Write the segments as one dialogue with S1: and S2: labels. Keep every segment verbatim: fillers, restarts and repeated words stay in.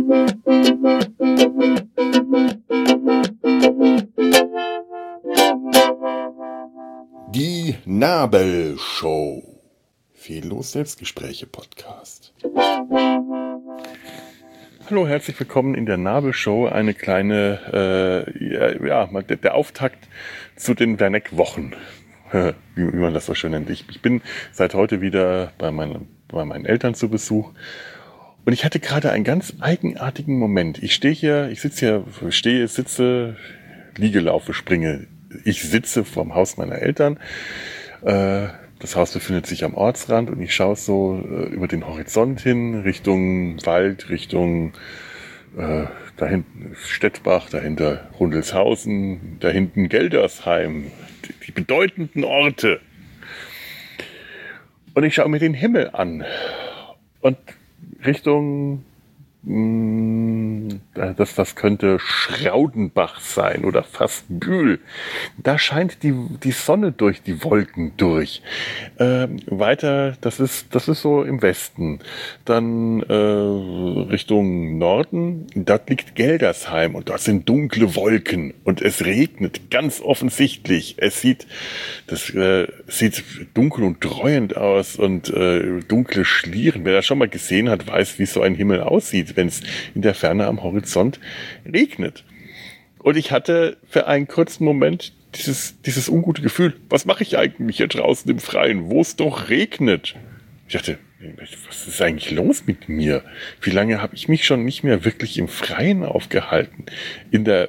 S1: Die Nabelshow. Fehllos Selbstgespräche Podcast. Hallo, herzlich willkommen in der Nabelshow. Eine kleine, äh, ja, der, der Auftakt zu den Werneck-Wochen, wie, wie man das so schön nennt. Ich, ich bin seit heute wieder bei meinen, bei meinen Eltern zu Besuch. Und ich hatte gerade einen ganz eigenartigen Moment. Ich stehe hier, ich sitze hier, stehe, sitze, liege, laufe, springe. Ich sitze vorm Haus meiner Eltern. Äh, das Haus befindet sich am Ortsrand und ich schaue so äh, über den Horizont hin, Richtung Wald, Richtung äh, da hinten Stettbach, dahinter Rundelshausen, da hinten Geldersheim, die, die bedeutenden Orte. Und ich schaue mir den Himmel an und Richtung, das, das könnte Schraudenbach sein oder fast Bühl. Da scheint die, die Sonne durch die Wolken durch. Ähm, weiter, das ist, das ist so im Westen. Dann äh, Richtung Norden, dort liegt Geldersheim und dort sind dunkle Wolken und es regnet ganz offensichtlich. Es sieht, das äh, sieht dunkel und dreuend aus und äh, dunkle Schlieren. Wer das schon mal gesehen hat, weiß, wie so ein Himmel aussieht, wenn es in der Ferne am Horizont regnet. Und ich hatte für einen kurzen Moment dieses, dieses ungute Gefühl, was mache ich eigentlich hier draußen im Freien, wo es doch regnet? Ich dachte, was ist eigentlich los mit mir? Wie lange habe ich mich schon nicht mehr wirklich im Freien aufgehalten? In der,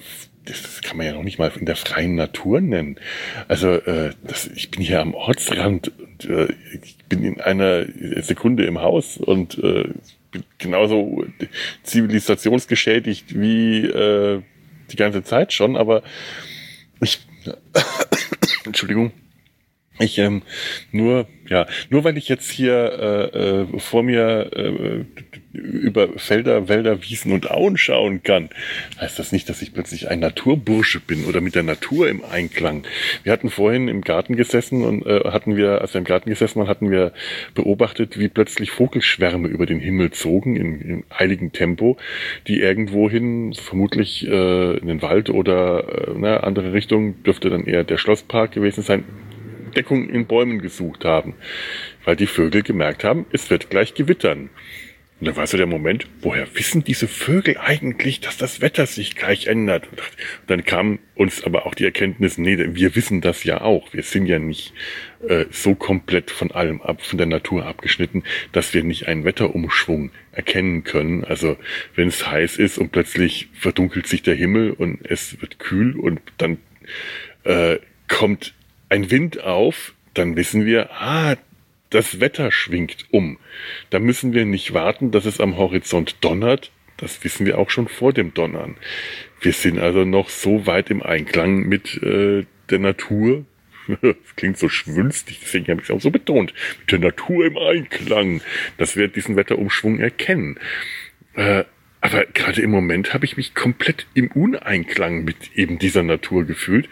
S1: das kann man ja noch nicht mal in der freien Natur nennen. Also äh, das, ich bin hier am Ortsrand und äh, ich bin in einer Sekunde im Haus und äh, genauso zivilisationsgeschädigt wie äh, die ganze Zeit schon, aber ich Entschuldigung, ich ähm, nur ja nur weil ich jetzt hier äh, äh, vor mir äh, über Felder, Wälder, Wiesen und Auen schauen kann, heißt das nicht, dass ich plötzlich ein Naturbursche bin oder mit der Natur im Einklang. Wir hatten vorhin im Garten gesessen und äh, hatten wir, als wir im Garten gesessen waren, hatten wir beobachtet, wie plötzlich Vogelschwärme über den Himmel zogen in, in eiligem Tempo, die irgendwohin, vermutlich äh, in den Wald oder äh, eine andere Richtung, dürfte dann eher der Schlosspark gewesen sein, Deckung in Bäumen gesucht haben, weil die Vögel gemerkt haben, es wird gleich gewittern. Und dann war so der Moment, woher wissen diese Vögel eigentlich, dass das Wetter sich gleich ändert? Und dann kam uns aber auch die Erkenntnis, nee, wir wissen das ja auch. Wir sind ja nicht äh, so komplett von allem ab, von der Natur abgeschnitten, dass wir nicht einen Wetterumschwung erkennen können. Also wenn es heiß ist und plötzlich verdunkelt sich der Himmel und es wird kühl und dann äh, kommt ein Wind auf, dann wissen wir, ah, das Wetter schwingt um. Da müssen wir nicht warten, dass es am Horizont donnert. Das wissen wir auch schon vor dem Donnern. Wir sind also noch so weit im Einklang mit äh, der Natur. Das klingt so schwülstig, deswegen habe ich es auch so betont. Mit der Natur im Einklang, dass wir diesen Wetterumschwung erkennen. Äh, aber gerade im Moment habe ich mich komplett im Uneinklang mit eben dieser Natur gefühlt.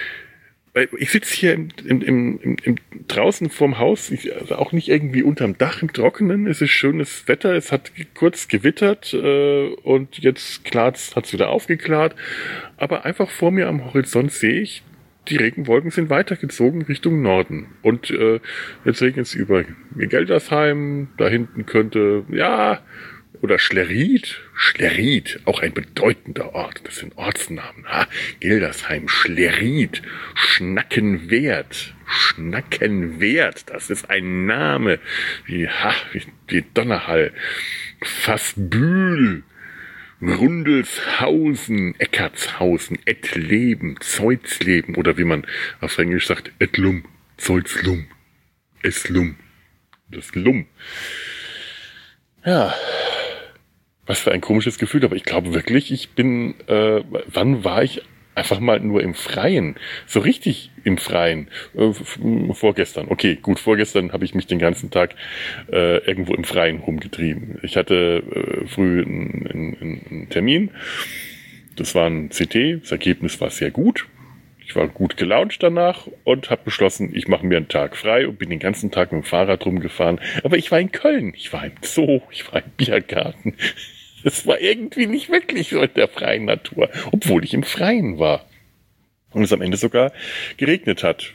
S1: Ich sitze hier im, im, im, im, draußen vorm Haus, ich, also auch nicht irgendwie unterm Dach im Trockenen. Es ist schönes Wetter, es hat kurz gewittert äh, und jetzt hat es wieder aufgeklärt. Aber einfach vor mir am Horizont sehe ich, die Regenwolken sind weitergezogen Richtung Norden. Und äh, jetzt regnet es über Geldersheim, da hinten könnte, ja... Oder Schlerried, Schlerried, auch ein bedeutender Ort. Das sind Ortsnamen. Ha, Geldersheim, Schlerried, Schnackenwerth, Schnackenwerth, das ist ein Name. Wie, ha, wie, wie Donnerhall. Fassbühl, Rundelshausen, Eckartshausen, Ettleben, Zeutsleben oder wie man auf Englisch sagt, Ettlum, Zeutslum, Eslum, das Lum. Ja, was für ein komisches Gefühl, aber ich glaube wirklich, ich bin, äh, wann war ich einfach mal nur im Freien? So richtig im Freien. Äh, vorgestern, okay, gut, vorgestern habe ich mich den ganzen Tag äh, irgendwo im Freien rumgetrieben. Ich hatte äh, früh einen, einen, einen Termin, das war ein C T, das Ergebnis war sehr gut. Ich war gut gelaunt danach und habe beschlossen, ich mache mir einen Tag frei und bin den ganzen Tag mit dem Fahrrad rumgefahren. Aber ich war in Köln, ich war im Zoo, ich war im Biergarten. Es war irgendwie nicht wirklich so in der freien Natur, obwohl ich im Freien war. Und es am Ende sogar geregnet hat.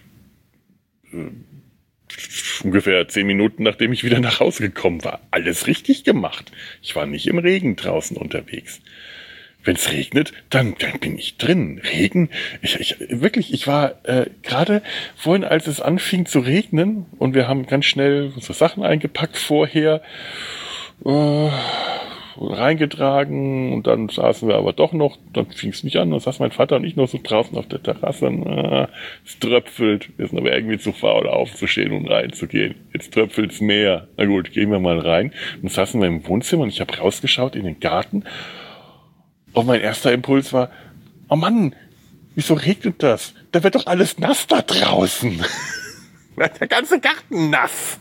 S1: Ungefähr zehn Minuten, nachdem ich wieder nach Hause gekommen war. Alles richtig gemacht. Ich war nicht im Regen draußen unterwegs. Wenn es regnet, dann, dann bin ich drin. Regen, ich, ich wirklich, ich war äh, gerade vorhin, als es anfing zu regnen und wir haben ganz schnell unsere Sachen eingepackt vorher, äh, reingetragen und dann saßen wir aber doch noch, dann fing es nicht an, dann saß mein Vater und ich noch so draußen auf der Terrasse und äh, es tröpfelt, wir sind aber irgendwie zu faul aufzustehen und reinzugehen. Jetzt tröpfelt es mehr. Na gut, gehen wir mal rein. Dann saßen wir im Wohnzimmer und ich habe rausgeschaut in den Garten. Und mein erster Impuls war, oh Mann, wieso regnet das? Da wird doch alles nass da draußen. Der ganze Garten nass.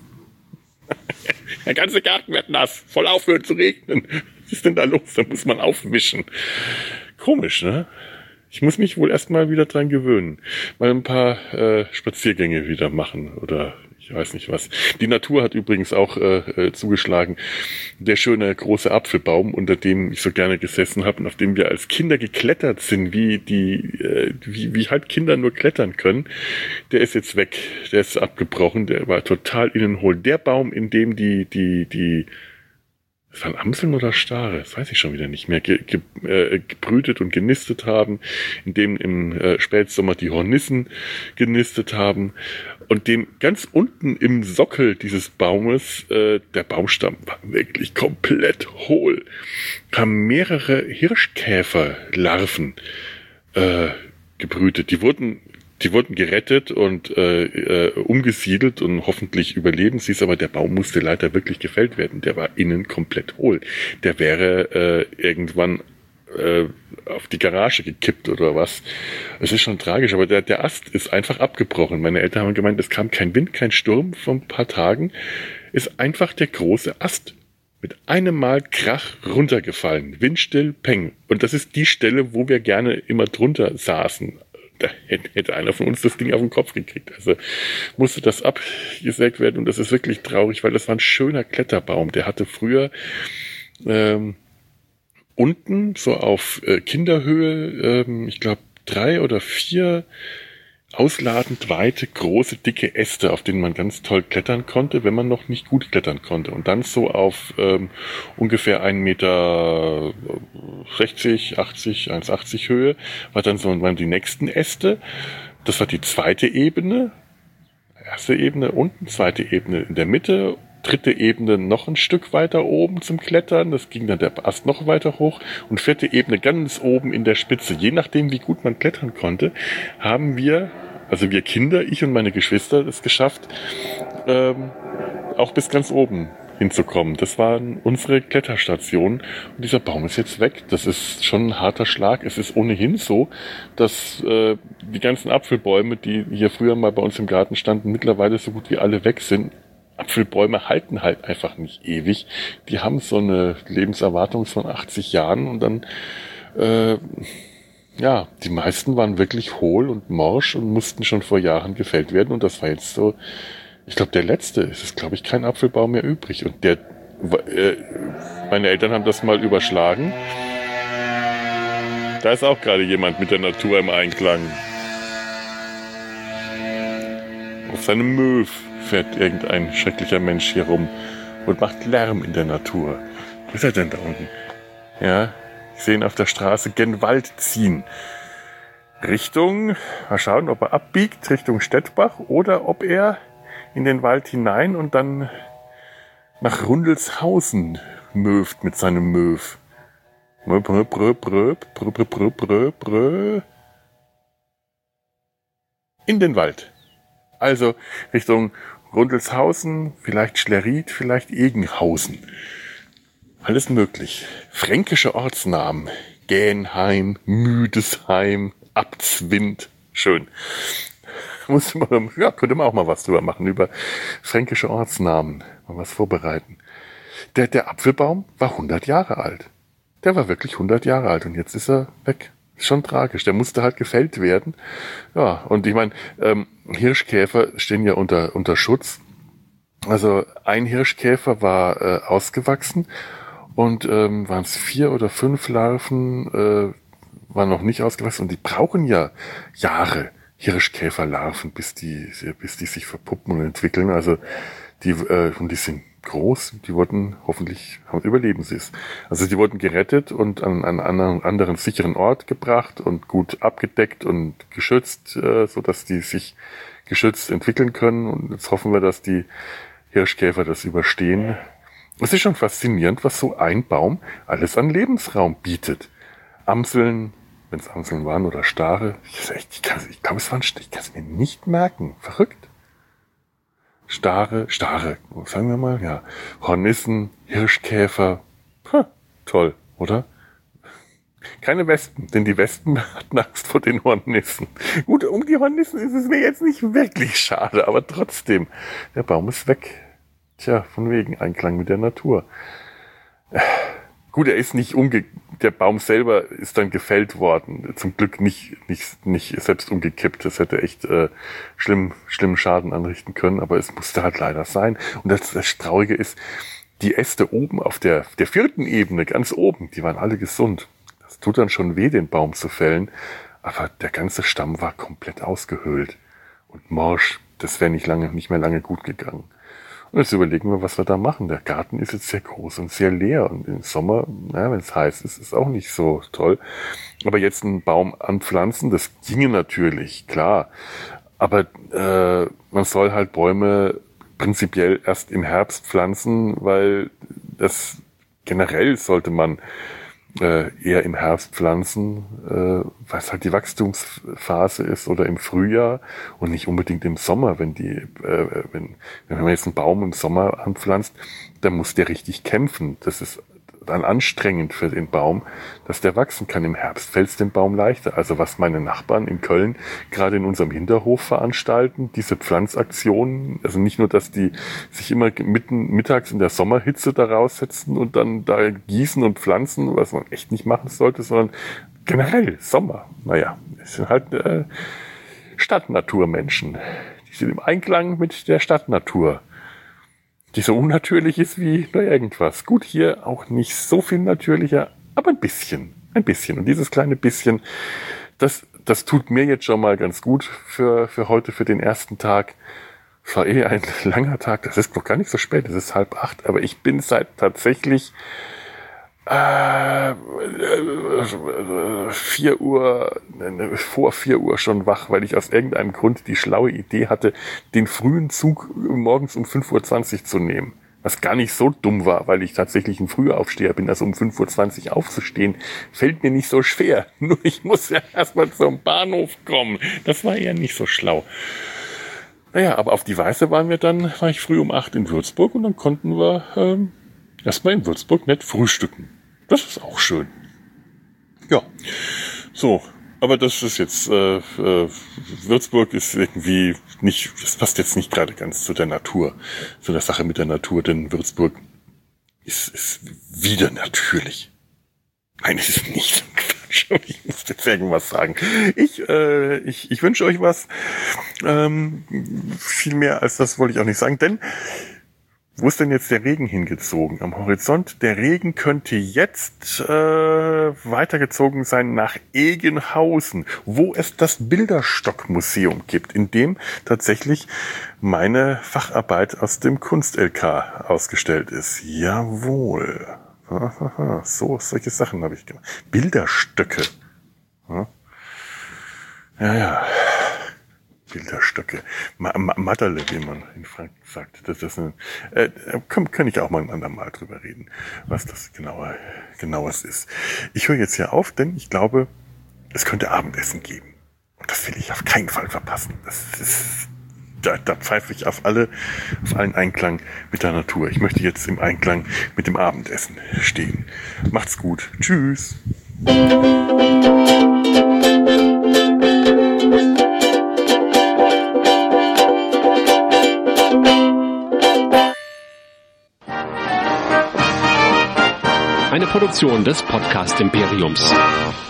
S1: Der ganze Garten wird nass. Voll aufhören zu regnen. Was ist denn da los? Da muss man aufwischen. Komisch, ne? Ich muss mich wohl erstmal wieder dran gewöhnen. Mal ein paar äh, Spaziergänge wieder machen oder ich weiß nicht was. Die Natur hat übrigens auch äh, zugeschlagen. Der schöne große Apfelbaum, unter dem ich so gerne gesessen habe und auf dem wir als Kinder geklettert sind, wie die, äh, wie, wie halt Kinder nur klettern können, der ist jetzt weg. Der ist abgebrochen. Der war total innen hohl. Der Baum, in dem die, die, die, das waren Amseln oder Stare, das weiß ich schon wieder nicht mehr, ge, ge, äh, gebrütet und genistet haben, in dem im äh, Spätsommer die Hornissen genistet haben und dem ganz unten im Sockel dieses Baumes, äh, der Baumstamm war wirklich komplett hohl, haben mehrere Hirschkäferlarven äh, gebrütet. Die wurden Die wurden gerettet und äh, äh, umgesiedelt und hoffentlich überleben sie es, aber der Baum musste leider wirklich gefällt werden. Der war innen komplett hohl. Der wäre äh, irgendwann äh, auf die Garage gekippt oder was. Es ist schon tragisch, aber der, der Ast ist einfach abgebrochen. Meine Eltern haben gemeint, es kam kein Wind, kein Sturm vor ein paar Tagen. Ist einfach der große Ast mit einem Mal Krach runtergefallen. Windstill, peng. Und das ist die Stelle, wo wir gerne immer drunter saßen. Da hätte einer von uns das Ding auf den Kopf gekriegt. Also musste das abgesägt werden und das ist wirklich traurig, weil das war ein schöner Kletterbaum. Der hatte früher ähm, unten so auf äh, Kinderhöhe, ähm, ich glaube drei oder vier ausladend weite, große, dicke Äste, auf denen man ganz toll klettern konnte, wenn man noch nicht gut klettern konnte. Und dann so auf ähm, ungefähr ein Meter sechzig, achtzig, eins Komma achtzig Höhe war dann so waren die nächsten Äste. Das war die zweite Ebene. Erste Ebene unten, zweite Ebene in der Mitte, dritte Ebene noch ein Stück weiter oben zum Klettern. Das ging dann der Ast noch weiter hoch. Und vierte Ebene ganz oben in der Spitze. Je nachdem, wie gut man klettern konnte, haben wir, also wir Kinder, ich und meine Geschwister, es geschafft, ähm, auch bis ganz oben hinzukommen. Das waren unsere Kletterstationen. Und dieser Baum ist jetzt weg. Das ist schon ein harter Schlag. Es ist ohnehin so, dass äh, die ganzen Apfelbäume, die hier früher mal bei uns im Garten standen, mittlerweile so gut wie alle weg sind. Apfelbäume halten halt einfach nicht ewig. Die haben so eine Lebenserwartung von achtzig Jahren und dann, äh, ja, die meisten waren wirklich hohl und morsch und mussten schon vor Jahren gefällt werden und das war jetzt so, ich glaube, der letzte. Es ist, glaube ich, kein Apfelbaum mehr übrig und der, äh, meine Eltern haben das mal überschlagen. Da ist auch gerade jemand mit der Natur im Einklang. Auf seinem Möw fährt irgendein schrecklicher Mensch hier rum und macht Lärm in der Natur. Wo ist er denn da unten? Ja, ich sehe ihn auf der Straße gen Wald ziehen. Richtung, mal schauen, ob er abbiegt, Richtung Stettbach oder ob er in den Wald hinein und dann nach Rundelshausen möft mit seinem Möw. Brö, brö, brö, brö, brö, brö, brö, brö. In den Wald. Also Richtung Rundelshausen, vielleicht Schlerried, vielleicht Egenhausen. Alles möglich. Fränkische Ortsnamen. Gähnheim, Müdesheim, Abtswind. Schön. Muss man, ja, könnte man auch mal was drüber machen, über fränkische Ortsnamen. Mal was vorbereiten. Der, der Apfelbaum war hundert Jahre alt. Der war wirklich hundert Jahre alt und jetzt ist er weg. Ist schon tragisch. Der musste halt gefällt werden. Ja, und ich meine, ähm, Hirschkäfer stehen ja unter, unter Schutz. Also ein Hirschkäfer war äh, ausgewachsen und ähm, waren es vier oder fünf Larven, äh, waren noch nicht ausgewachsen und die brauchen ja Jahre, Hirschkäferlarven, bis die, bis die sich verpuppen und entwickeln. Also die, äh, und die sind groß, die wurden hoffentlich, haben überleben sie es. Also die wurden gerettet und an einen anderen, anderen sicheren Ort gebracht und gut abgedeckt und geschützt, äh, so dass die sich geschützt entwickeln können. Und jetzt hoffen wir, dass die Hirschkäfer das überstehen. Es ist schon faszinierend, was so ein Baum alles an Lebensraum bietet. Amseln, wenn es Amseln waren oder Stare, ich, ich, ich glaube, es waren, ich kann es mir nicht merken. Verrückt. Stare, Stare, sagen wir mal, ja. Hornissen, Hirschkäfer. Ha, toll, oder? Keine Wespen, denn die Wespen hatten Angst vor den Hornissen. Gut, um die Hornissen ist es mir jetzt nicht wirklich schade, aber trotzdem, der Baum ist weg. Tja, von wegen Einklang mit der Natur. Gut, er ist nicht umge... Der Baum selber ist dann gefällt worden. Zum Glück nicht nicht nicht selbst umgekippt. Das hätte echt äh, schlimm schlimmen Schaden anrichten können, aber es musste halt leider sein. Und das, das Traurige ist, die Äste oben auf der der vierten Ebene, ganz oben, die waren alle gesund. Das tut dann schon weh, den Baum zu fällen, aber der ganze Stamm war komplett ausgehöhlt und morsch. Das wäre nicht lange, nicht mehr lange gut gegangen. Und jetzt überlegen wir, was wir da machen. Der Garten ist jetzt sehr groß und sehr leer. Und im Sommer, naja, wenn es heiß ist, ist auch nicht so toll. Aber jetzt einen Baum anpflanzen, das ginge natürlich, klar. Aber äh, man soll halt Bäume prinzipiell erst im Herbst pflanzen, weil das generell sollte man äh, eher im Herbst pflanzen, äh, weil es halt die Wachstumsphase ist, oder im Frühjahr und nicht unbedingt im Sommer. Wenn die, äh, wenn, wenn man jetzt einen Baum im Sommer anpflanzt, dann muss der richtig kämpfen. Das ist dann anstrengend für den Baum, dass der wachsen kann. Im Herbst fällt es dem Baum leichter. Also was meine Nachbarn in Köln gerade in unserem Hinterhof veranstalten, diese Pflanzaktionen, also nicht nur, dass die sich immer mitten mittags in der Sommerhitze da raussetzen und dann da gießen und pflanzen, was man echt nicht machen sollte, sondern generell Sommer. Naja, es sind halt äh, Stadtnaturmenschen. Die sind im Einklang mit der Stadtnatur, die so unnatürlich ist wie nur irgendwas. Gut, hier auch nicht so viel natürlicher, aber ein bisschen, ein bisschen. Und dieses kleine bisschen, das, das tut mir jetzt schon mal ganz gut für, für heute, für den ersten Tag. Es war eh ein langer Tag, das ist noch gar nicht so spät, es ist halb acht, aber ich bin seit tatsächlich äh, vier Uhr, vor vier Uhr schon wach, weil ich aus irgendeinem Grund die schlaue Idee hatte, den frühen Zug morgens um fünf Uhr zwanzig zu nehmen. Was gar nicht so dumm war, weil ich tatsächlich ein Frühaufsteher bin, also um fünf Uhr zwanzig aufzustehen, fällt mir nicht so schwer. Nur ich muss ja erstmal zum Bahnhof kommen. Das war eher nicht so schlau. Naja, aber auf die Weise waren wir dann, war ich früh um acht in Würzburg und dann konnten wir ähm, erstmal in Würzburg nett frühstücken. Das ist auch schön. Ja, so, aber das ist jetzt, äh, äh, Würzburg ist irgendwie nicht, das passt jetzt nicht gerade ganz zu der Natur, zu der Sache mit der Natur, denn Würzburg ist, ist wieder natürlich. Nein, es ist nicht. Ich muss jetzt irgendwas sagen. Ich, äh, ich, ich wünsche euch was. Ähm, viel mehr als das wollte ich auch nicht sagen, denn wo ist denn jetzt der Regen hingezogen? Am Horizont. Der Regen könnte jetzt äh, weitergezogen sein nach Egenhausen, wo es das Bilderstock-Museum gibt, in dem tatsächlich meine Facharbeit aus dem Kunst-L K ausgestellt ist. Jawohl. So, solche Sachen habe ich gemacht. Bilderstöcke. Ja, ja. ja. Bilderstöcke. Ma- Ma- Matterle, wie man in Franken sagt. Das ist eine, äh, kann, kann ich auch mal ein andermal drüber reden, was das genauer, genaues ist. Ich höre jetzt hier auf, denn ich glaube, es könnte Abendessen geben. Und das will ich auf keinen Fall verpassen. Das ist, da, da pfeife ich auf alle, auf allen Einklang mit der Natur. Ich möchte jetzt im Einklang mit dem Abendessen stehen. Macht's gut. Tschüss.
S2: Eine Produktion des Podcast Imperiums.